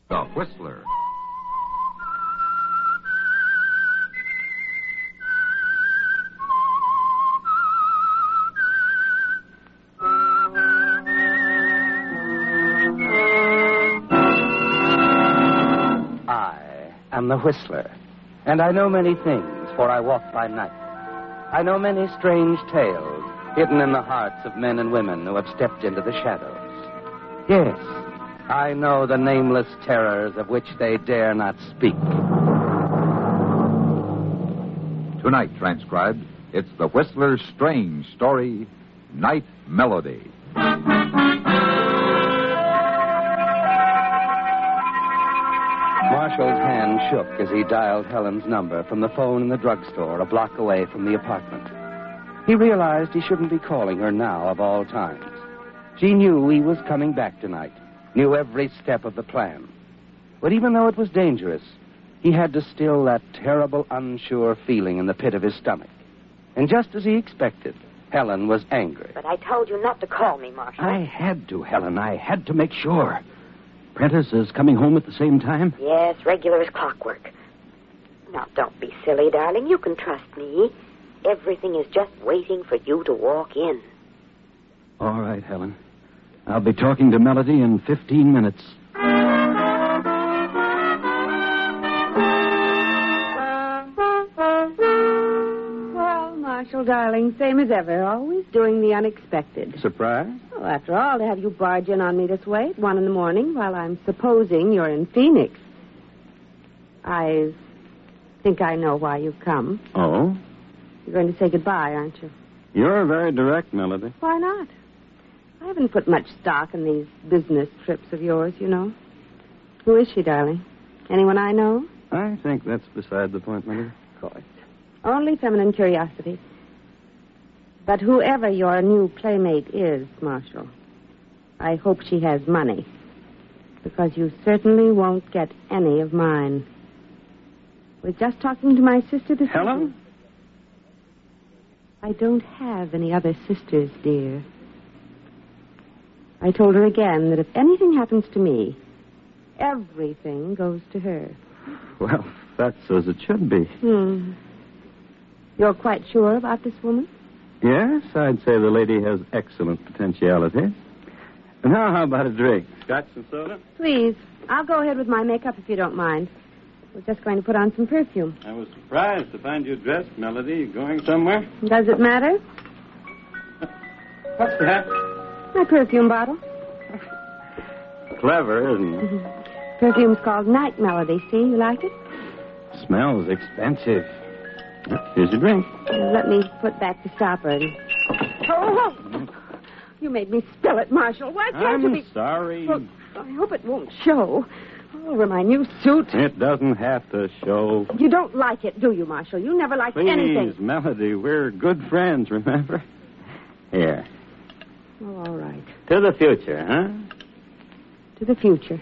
The Whistler. I am the Whistler, and I know many things, for I walk by night. I know many strange tales hidden in the hearts of men and women who have stepped into the shadows. Yes, I know the nameless terrors of which they dare not speak. Tonight transcribed, it's the Whistler's strange story, Night Melody. Marshall's hand shook as he dialed Helen's number from the phone in the drugstore a block away from the apartment. He realized he shouldn't be calling her now of all times. She knew he was coming back tonight, knew every step of the plan. But even though it was dangerous, he had to still that terrible, unsure feeling in the pit of his stomach. And just as he expected, Helen was angry. But I told you not to call me, Marshall. I had to, Helen. I had to make sure. Prentice is coming home at the same time? Yes, regular as clockwork. Now, don't be silly, darling. You can trust me. Everything is just waiting for you to walk in. All right, Helen. I'll be talking to Melody in 15 minutes. Well, Marshall, darling, same as ever. Always doing the unexpected. Surprise? Well, after all, to have you barge in on me this way at 1 a.m. while I'm supposing you're in Phoenix. I think I know why you've come. Oh? You're going to say goodbye, aren't you? You're very direct, Melody. Why not? I haven't put much stock in these business trips of yours, you know. Who is she, darling? Anyone I know? I think that's beside the point, Melody. Of course. Only feminine curiosity. But whoever your new playmate is, Marshall, I hope she has money. Because you certainly won't get any of mine. We're just talking to my sister this Helen? evening. I don't have any other sisters, dear. I told her again that if anything happens to me, everything goes to her. Well, that's as it should be. You're quite sure about this woman? Yes, I'd say the lady has excellent potentiality. Now, how about a drink? Scotch and soda? Please. I'll go ahead with my makeup if you don't mind. We're just going to put on some perfume. I was surprised to find you dressed, Melody. You going somewhere? Does it matter? What's that? My perfume bottle. Clever, isn't it? Perfume's called Night Melody. See, you like it? Smells expensive. Here's your drink. Let me put back the stopper. Oh! You made me spill it, Marshall. Why can't you be... I'm sorry. Well, I hope it won't show. All over my new suit. It doesn't have to show. You don't like it, do you, Marshall? You never liked anything. Please, Melody, we're good friends, remember? Here. Oh, all right. To the future, huh? To the future.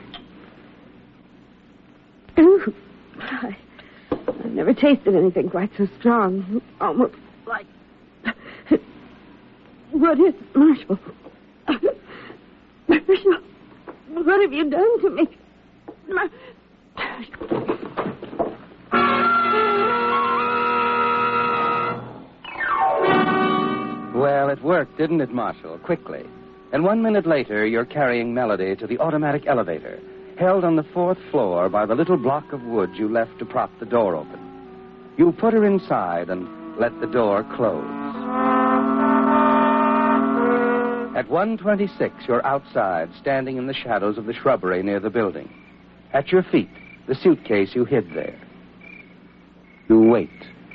Ooh. I've never tasted anything quite so strong. Almost like... What is it, Marshall? Marshall, what have you done to me? Well, it worked, didn't it, Marshall? Quickly. And 1 minute later, you're carrying Melody to the automatic elevator, held on the 4th floor by the little block of wood you left to prop the door open. You put her inside and let the door close. At 1:26, you're outside, standing in the shadows of the shrubbery near the building. At your feet, the suitcase you hid there. You wait.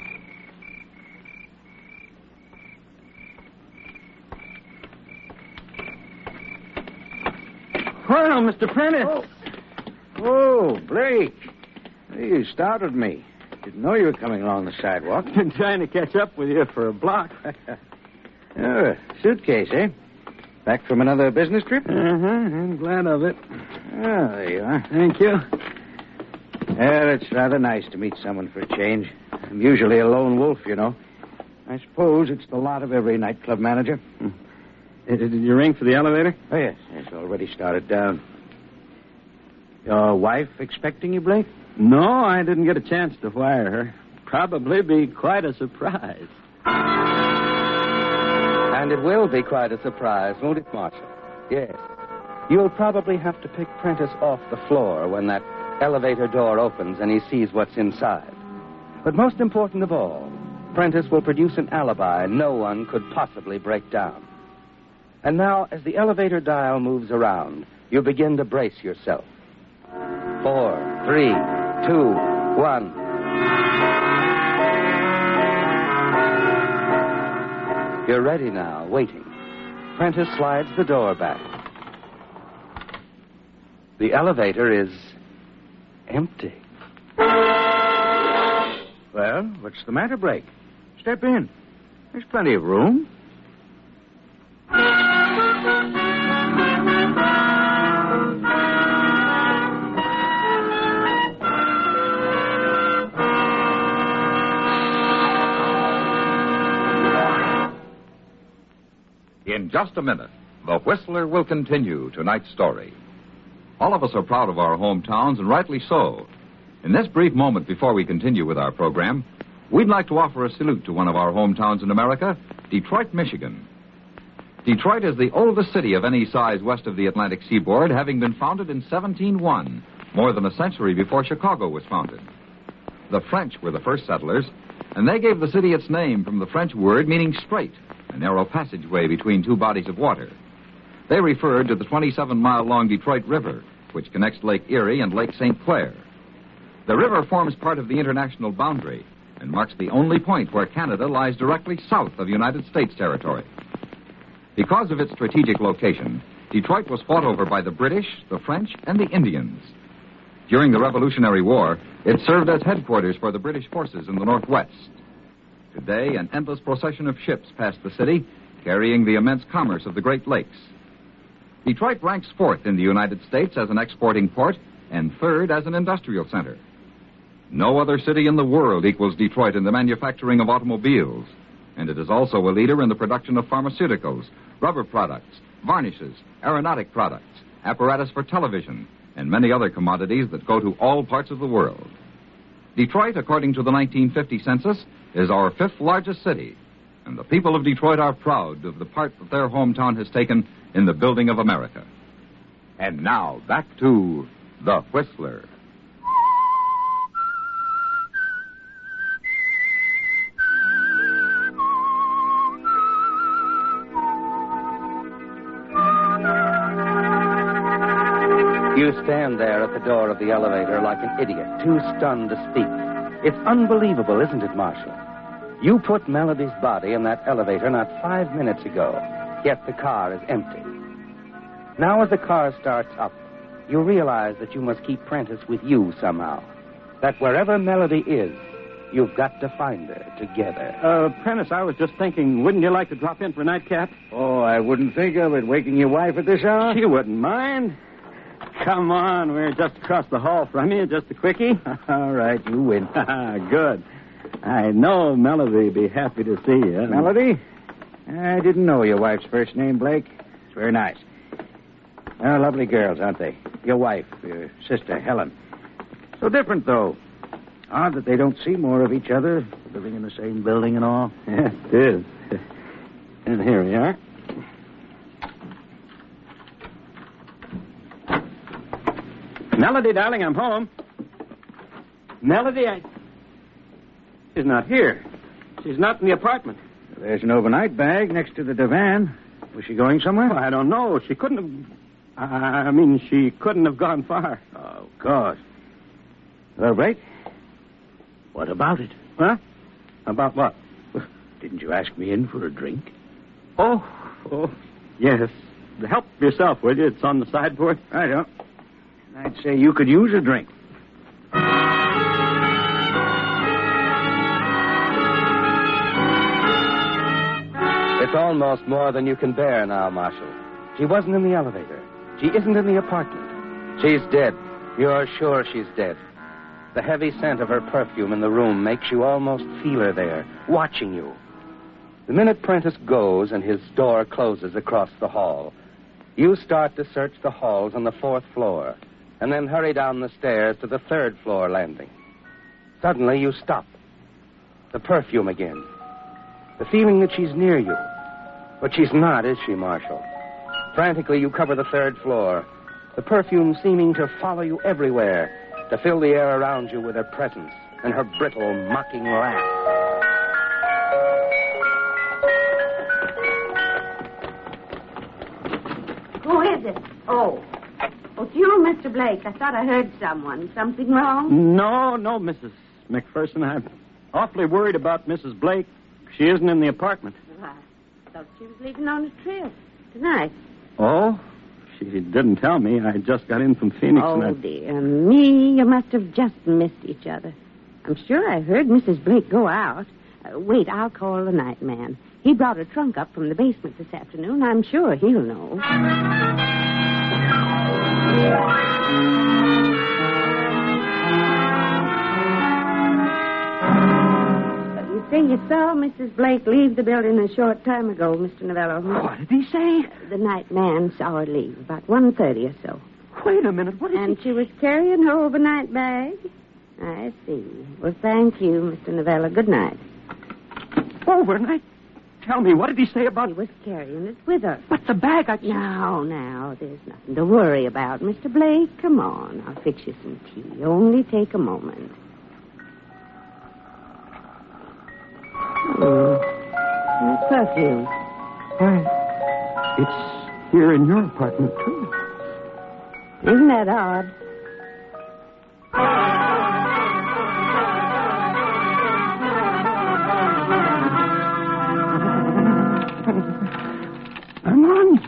Well, Mr. Prentice. Oh, Blake. You startled me. Didn't know you were coming along the sidewalk. Been trying to catch up with you for a block. Oh, suitcase, eh? Back from another business trip? I'm glad of it. Oh, there you are. Thank you. Well, it's rather nice to meet someone for a change. I'm usually a lone wolf, you know. I suppose it's the lot of every nightclub manager. Did you ring for the elevator? Oh, yes. It's already started down. Your wife expecting you, Blake? No, I didn't get a chance to wire her. Probably be quite a surprise. And it will be quite a surprise, won't it, Marshal? Yes. You'll probably have to pick Prentice off the floor when that elevator door opens and he sees what's inside. But most important of all, Prentice will produce an alibi no one could possibly break down. And now, as the elevator dial moves around, you begin to brace yourself. 4, 3, 2, 1. You're ready now, waiting. Prentice slides the door back. The elevator is empty. Well, what's the matter, Blake? Step in. There's plenty of room. In just a minute, The Whistler will continue tonight's story. All of us are proud of our hometowns, and rightly so. In this brief moment before we continue with our program, we'd like to offer a salute to one of our hometowns in America, Detroit, Michigan. Detroit is the oldest city of any size west of the Atlantic seaboard, having been founded in 1701, more than a century before Chicago was founded. The French were the first settlers, and they gave the city its name from the French word meaning strait, a narrow passageway between two bodies of water. They referred to the 27-mile-long Detroit River, which connects Lake Erie and Lake St. Clair. The river forms part of the international boundary and marks the only point where Canada lies directly south of United States territory. Because of its strategic location, Detroit was fought over by the British, the French, and the Indians. During the Revolutionary War, it served as headquarters for the British forces in the Northwest. Today, an endless procession of ships pass the city, carrying the immense commerce of the Great Lakes. Detroit ranks fourth in the United States as an exporting port and third as an industrial center. No other city in the world equals Detroit in the manufacturing of automobiles, and it is also a leader in the production of pharmaceuticals, rubber products, varnishes, aeronautic products, apparatus for television, and many other commodities that go to all parts of the world. Detroit, according to the 1950 census, is our fifth largest city, and the people of Detroit are proud of the part that their hometown has taken in the building of America. And now, back to The Whistler. You stand there at the door of the elevator like an idiot, too stunned to speak. It's unbelievable, isn't it, Marshal? You put Melody's body in that elevator not 5 minutes ago, yet the car is empty. Now as the car starts up, you realize that you must keep Prentice with you somehow. That wherever Melody is, you've got to find her together. Prentice, I was just thinking, wouldn't you like to drop in for a nightcap? Oh, I wouldn't think of it, waking your wife at this hour. She wouldn't mind. Come on, we're just across the hall from you, just a quickie. All right, you win. Good. I know Melody'd be happy to see you. Melody? I didn't know your wife's first name, Blake. It's very nice. Oh, lovely girls, aren't they? Your wife, your sister, Helen. So different, though. Odd that they don't see more of each other, living in the same building and all. Yeah, it is. And here we are. Melody, darling, I'm home. Melody, She's not here. She's not in the apartment. There's an overnight bag next to the divan. Was she going somewhere? Well, I don't know. She couldn't have... she couldn't have gone far. Oh, of course. Well, Blake, what about it? Huh? About what? Didn't you ask me in for a drink? Oh, yes. Help yourself, will you? It's on the sideboard. I don't. I'd say you could use a drink. It's almost more than you can bear now, Marshal. She wasn't in the elevator. She isn't in the apartment. She's dead. You're sure she's dead. The heavy scent of her perfume in the room makes you almost feel her there, watching you. The minute Prentice goes and his door closes across the hall, you start to search the halls on the fourth floor, and then hurry down the stairs to the third floor landing. Suddenly, you stop. The perfume again. The feeling that she's near you. But she's not, is she, Marshal? Frantically, you cover the third floor, the perfume seeming to follow you everywhere, to fill the air around you with her presence and her brittle, mocking laugh. Who is it? Oh, it's you, Mr. Blake. I thought I heard someone. Something wrong? No, Mrs. McPherson. I'm awfully worried about Mrs. Blake. She isn't in the apartment. Well, I thought she was leaving on a trip tonight. Oh? She didn't tell me. I just got in from Phoenix. Oh, dear me. You must have just missed each other. I'm sure I heard Mrs. Blake go out. Wait, I'll call the night man. He brought a trunk up from the basement this afternoon. I'm sure he'll know. You say you saw Mrs. Blake leave the building a short time ago, Mr. Novello. What did he say? The night man saw her leave, about 1:30 or so. Wait a minute. What is And she was carrying her overnight bag? I see. Well, thank you, Mr. Novello. Good night. Overnight? Tell me, what did he say about... She was carrying it with her. But the bag I... Now, there's nothing to worry about, Mr. Blake. Come on, I'll fix you some tea. Only take a moment. Perfume. Why, it's here in your apartment, too. Isn't that odd? I'm on.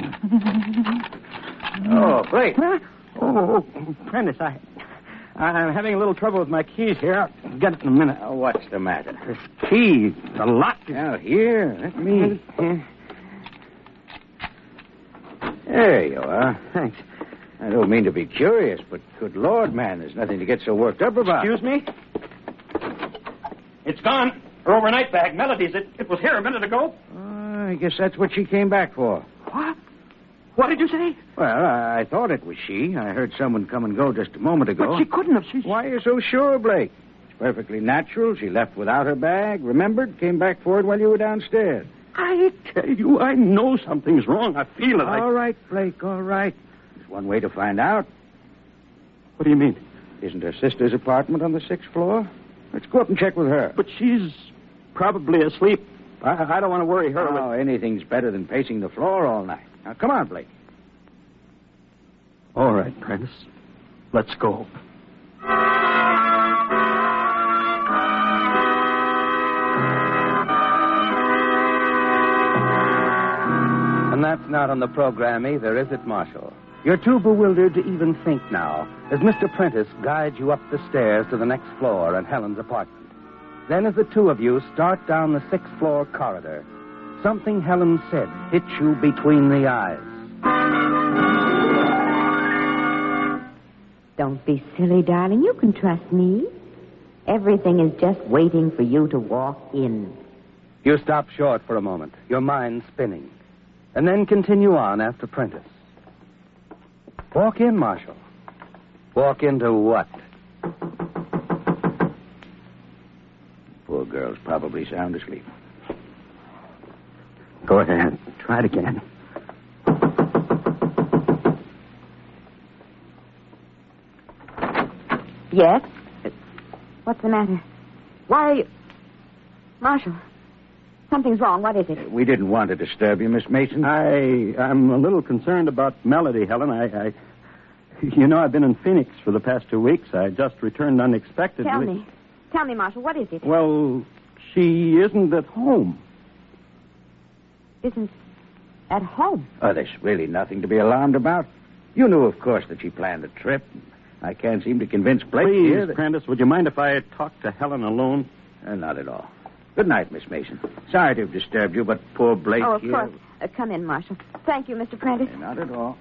Oh, Blake. Huh? Oh, Prentice, I'm having a little trouble with my keys here. I'll get it in a minute. Oh, what's the matter? This key, the lock is... Now, here, let me... There you are. Thanks. I don't mean to be curious, but good Lord, man, there's nothing to get so worked up about. Excuse me? It's gone. Her overnight bag, Melody's. It was here a minute ago. I guess that's what she came back for. What? What did you say? Well, I thought it was she. I heard someone come and go just a moment ago. But she couldn't have. Why are you so sure, Blake? It's perfectly natural. She left without her bag, remembered, came back for it while you were downstairs. I tell you, I know something's wrong. I feel it. All right, Blake, all right. There's one way to find out. What do you mean? Isn't her sister's apartment on the 6th floor? Let's go up and check with her. But she's probably asleep. I don't want to worry her. Oh, anything's better than pacing the floor all night. Now, come on, Blake. All right, Prentice. Let's go. And that's not on the program either, is it, Marshal? You're too bewildered to even think now, as Mr. Prentice guides you up the stairs to the next floor and Helen's apartment. Then as the two of you start down the 6th floor corridor, something Helen said hits you between the eyes. Don't be silly, darling. You can trust me. Everything is just waiting for you to walk in. You stop short for a moment, your mind spinning, and then continue on after Prentice. Walk in, Marshal. Walk into what? Poor girl's probably sound asleep. Go ahead. Try it again. Yes? What's the matter? Why are you... Marshal, something's wrong. What is it? We didn't want to disturb you, Miss Mason. I'm a little concerned about Melody, Helen. You know, I've been in Phoenix for the past 2 weeks. I just returned unexpectedly. Tell me, Marshal, what is it? Well, she isn't at home. Isn't at home? Oh, there's really nothing to be alarmed about. You knew, of course, that she planned a trip. I can't seem to convince Blake here Please, that... Prentice, would you mind if I talk to Helen alone? Not at all. Good night, Miss Mason. Sorry to have disturbed you, but poor Blake Oh, of here... course. Come in, Marshal. Thank you, Mr. Prentice. Not at all.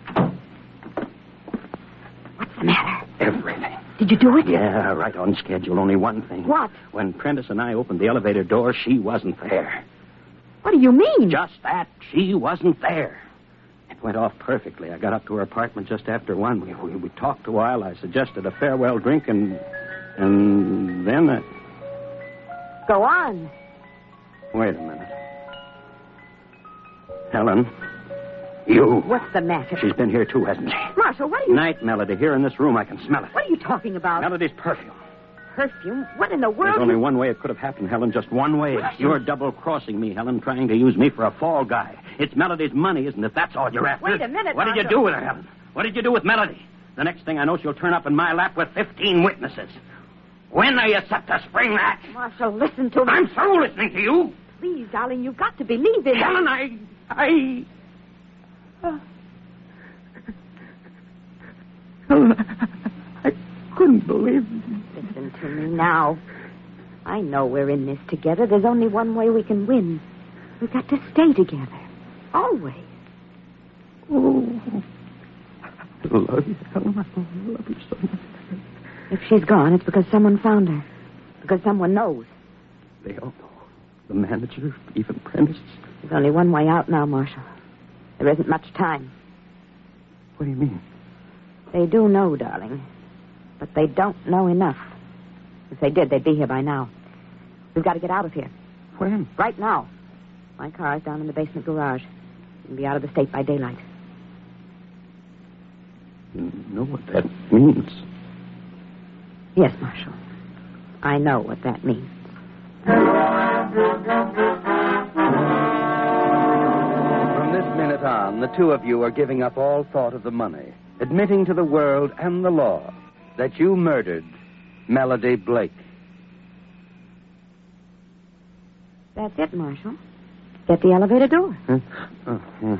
What's the matter? Everything. Did you do it? Yeah, right on schedule. Only one thing. What? When Prentice and I opened the elevator door, she wasn't there. What do you mean? Just that. She wasn't there. And It went off perfectly. I got up to her apartment just after 1. We talked a while. I suggested a farewell drink, and then... Go on. Wait a minute. Helen, you... What's the matter? She's been here, too, hasn't she? Marshal, what are you... Night, Melody. Here in this room, I can smell it. What are you talking about? Melody's perfume. Perfume? What in the world? There's only one way it could have happened, Helen. Just one way. Marshal. You're double-crossing me, Helen, trying to use me for a fall guy. It's Melody's money, isn't it? That's all you're after. Wait a minute, What did you Marshal. do with her, Helen? What did you do with Melody? The next thing I know, she'll turn up in my lap with 15 witnesses. When are you set to spring that? Marshal, listen to me. I'm through listening to you. Please, darling, you've got to believe in me. Helen, I couldn't believe it. Listen to me now. I know we're in this together. There's only one way we can win. We've got to stay together. Always. Oh, I love you, Helen. I love you so much. If she's gone, it's because someone found her. Because someone knows. They all know. The manager, even Prentice. There's only one way out now, Marshal. There isn't much time. What do you mean? They do know, darling. But they don't know enough. If they did, they'd be here by now. We've got to get out of here. When? Right now. My car's down in the basement garage. You can be out of the state by daylight. You know what that means. Yes, Marshal. I know what that means. From this minute on, the two of you are giving up all thought of the money, admitting to the world and the law that you murdered Melody Blake. That's it, Marshal. Get the elevator door. Huh? Oh, yeah.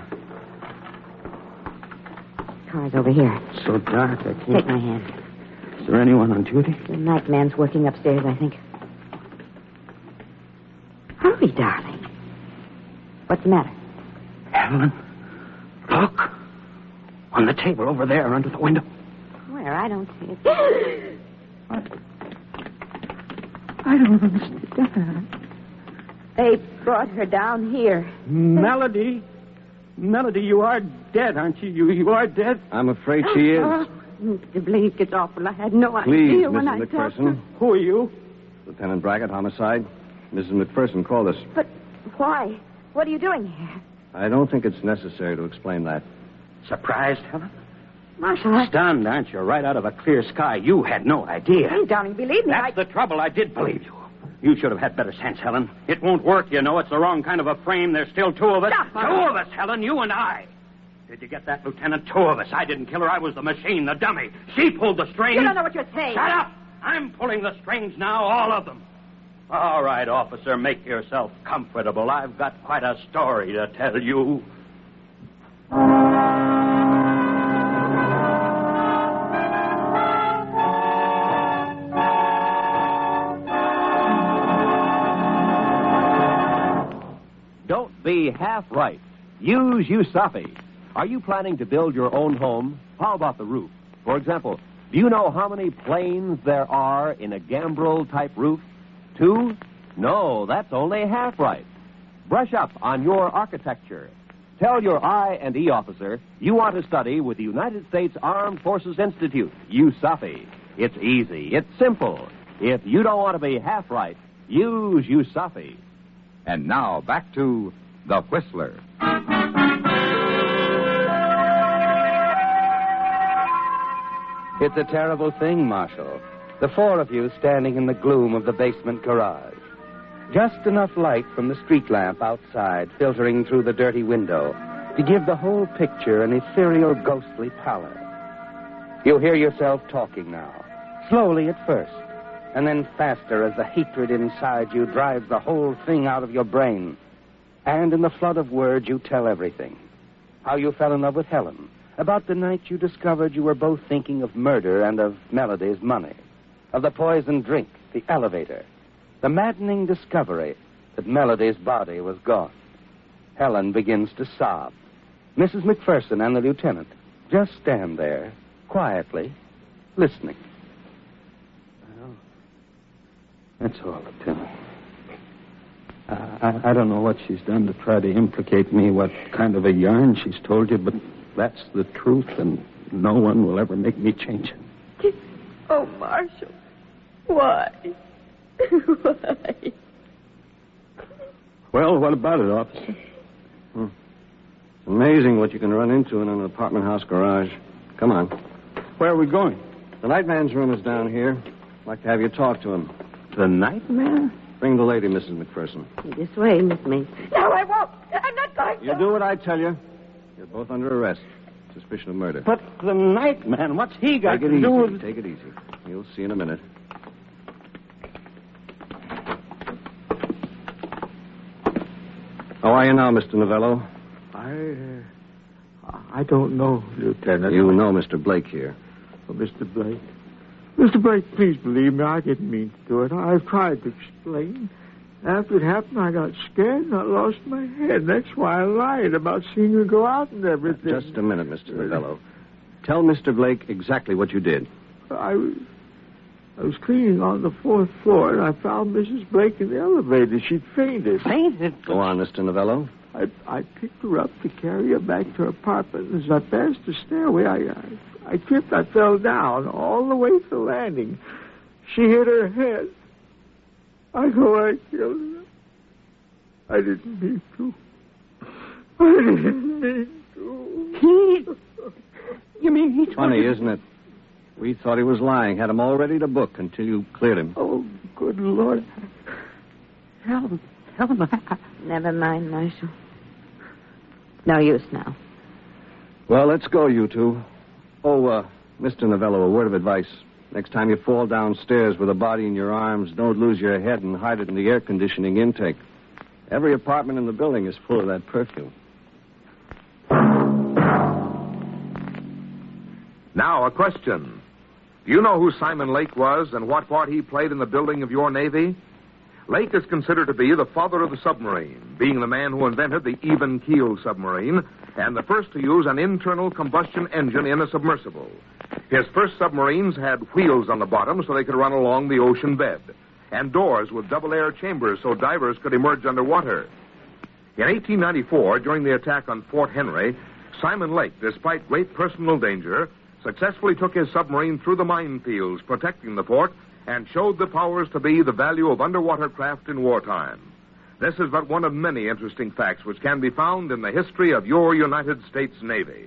Car's over here. It's so dark, I can't... Take my hand. Is there anyone on duty? The night man's working upstairs, I think. Hurry, darling. What's the matter? Helen, look. On the table over there under the window. Where? I don't see it. I don't understand. They brought her down here. Melody, you are dead, aren't you? You are dead. I'm afraid she is. Mr. Blake, it's awful. I had no Please, idea when Mrs. I talked to her. McPherson. Who are you? Lieutenant Brackett, homicide. Mrs. McPherson called us. But why? What are you doing here? I don't think it's necessary to explain that. Surprised, Helen? Marshal, Stunned, aren't you? Right out of a clear sky. You had no idea. Please, darling, believe me. That's the trouble. I did believe you. You should have had better sense, Helen. It won't work, you know. It's the wrong kind of a frame. There's still two of us. Stop, Two Marshal. of us, Helen, you and I. Did you get that, Lieutenant? Two of us. I didn't kill her. I was the machine, the dummy. She pulled the strings. You don't know what you're saying. Shut up! I'm pulling the strings now, all of them. All right, officer, make yourself comfortable. I've got quite a story to tell you. Don't be half right. Use USAFI. Are you planning to build your own home? How about the roof? For example, do you know how many planes there are in a gambrel-type roof? 2? No, that's only half right. Brush up on your architecture. Tell your I&E officer you want to study with the United States Armed Forces Institute, USAFI. It's easy. It's simple. If you don't want to be half right, use USAFI. And now, back to The Whistler. It's a terrible thing, Marshal. The four of you standing in the gloom of the basement garage. Just enough light from the street lamp outside filtering through the dirty window to give the whole picture an ethereal, ghostly pallor. You hear yourself talking now, slowly at first, and then faster as the hatred inside you drives the whole thing out of your brain. And in the flood of words, you tell everything. How you fell in love with Helen. About the night you discovered you were both thinking of murder and of Melody's money. Of the poisoned drink, the elevator. The maddening discovery that Melody's body was gone. Helen begins to sob. Mrs. McPherson and the lieutenant just stand there, quietly, listening. Well, that's all, Lieutenant. I don't know what she's done to try to implicate me, what kind of a yarn she's told you, but that's the truth, and no one will ever make me change it. Oh, Marshal. Why? Why? Well, what about it, officer? It's amazing what you can run into in an apartment house garage. Come on. Where are we going? The night man's room is down here. I'd like to have you talk to him. The nightmare? Bring the lady, Mrs. McPherson. This way, Miss Mason. No, I won't. I'm not going to. You do what I tell you. You're both under arrest. Suspicion of murder. But the nightman, what's he got Take it to do easy. with... Take it easy. You'll see in a minute. How are you now, Mr. Novello? I don't know, Lieutenant. You know Mr. Blake here. Oh, Mr. Blake. Mr. Blake, please believe me. I didn't mean to do it. I've tried to explain. After it happened, I got scared and I lost my head. That's why I lied about seeing you go out and everything. Just a minute, Mr. Novello. Tell Mr. Blake exactly what you did. I was cleaning on the 4th floor, and I found Mrs. Blake in the elevator. She'd fainted. Fainted? Go on, Mr. Novello. I picked her up to carry her back to her apartment. As I passed the stairway, I tripped. I fell down all the way to the landing. She hit her head. I know I killed her. I didn't mean to. I didn't mean to. You mean he... Funny, isn't it? We thought he was lying. Had him all ready to book until you cleared him. Oh, good Lord. Helen, Never mind, Marshal. No use now. Well, let's go, you two. Oh, Mr. Novello, a word of advice. Next time you fall downstairs with a body in your arms, don't lose your head and hide it in the air conditioning intake. Every apartment in the building is full of that perfume. Now, a question. Do you know who Simon Lake was and what part he played in the building of your Navy? Lake is considered to be the father of the submarine, being the man who invented the even-keel submarine and the first to use an internal combustion engine in a submersible. His first submarines had wheels on the bottom so they could run along the ocean bed, and doors with double-air chambers so divers could emerge underwater. In 1894, during the attack on Fort Henry, Simon Lake, despite great personal danger, successfully took his submarine through the minefields protecting the fort and showed the powers to be the value of underwater craft in wartime. This is but one of many interesting facts which can be found in the history of your United States Navy.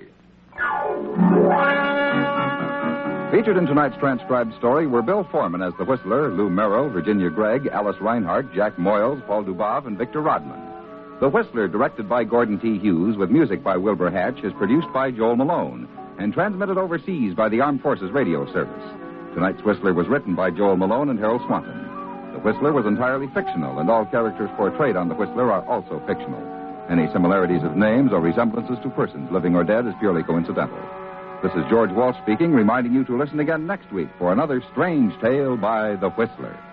Featured in tonight's transcribed story were Bill Foreman as the Whistler, Lou Merrill, Virginia Gregg, Alice Reinhardt, Jack Moyles, Paul Dubov, and Victor Rodman. The Whistler, directed by Gordon T. Hughes with music by Wilbur Hatch, is produced by Joel Malone and transmitted overseas by the Armed Forces Radio Service. Tonight's Whistler was written by Joel Malone and Harold Swanton. The Whistler was entirely fictional, and all characters portrayed on The Whistler are also fictional. Any similarities of names or resemblances to persons, living or dead, is purely coincidental. This is George Walsh speaking, reminding you to listen again next week for another strange tale by The Whistler.